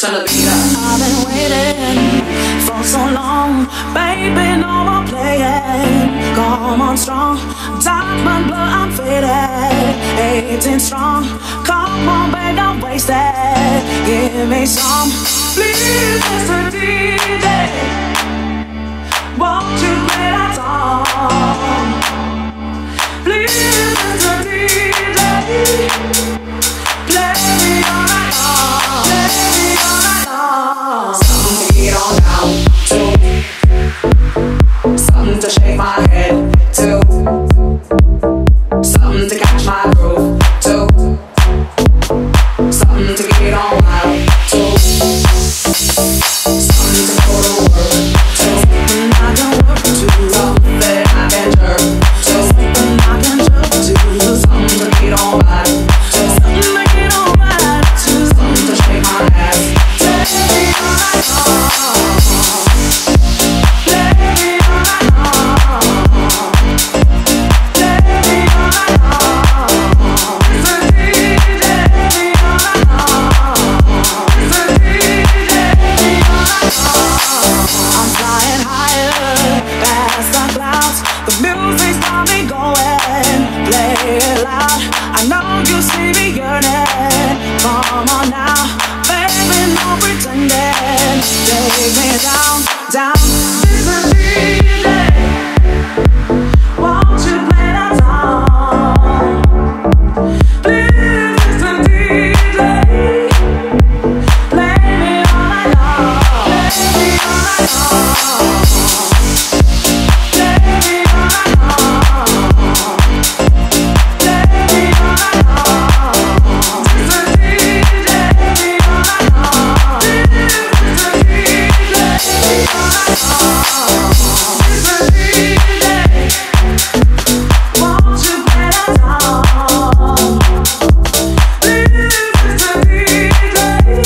I've been waiting for so long, baby, no more playing. Come on strong, diamond blood, I'm faded, 18 strong. Come on, babe, don't waste it. Give me some, please, Mr. DJ. Won't you play that song? Please, Mr. DJ. Play me all night long. Play me all night long. Something to get on down to, something to shake my head to, something to catch my groove to, something to get on wild to, something to go to work to, something I can work to, something I can jerk to, something I can jerk to, something to get on wild to, something to get on wild to, something to shake my ass. Take me all night long. Take me all night long. Take me all night long. Mr. DJ, take me all night long. Mr. DJ, take me all night long. I'm flying higher past the clouds. The music's got me going. Play it loud. I know you see me yearning. Come on now, baby, no pretending. Take me down, down. Mr. DJ, won't you play that song? Please, Mr. DJ, play me all night long. Play me all night long. Play me all night long. Play me all night long. Mr. DJ, play me all night long. Mr. DJ, play me all night long. Mr. DJ, won't you play that song? Please, Mr. DJ,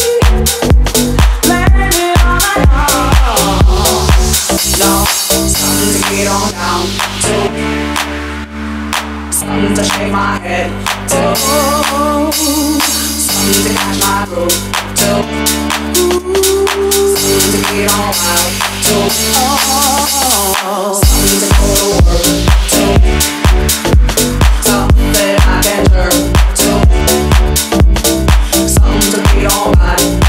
play me all night long. No, something to get on down to, something to shake my head to, something to catch my groove to, something to get on wild to, something to go to work to, something I can jerk to, something to get on wild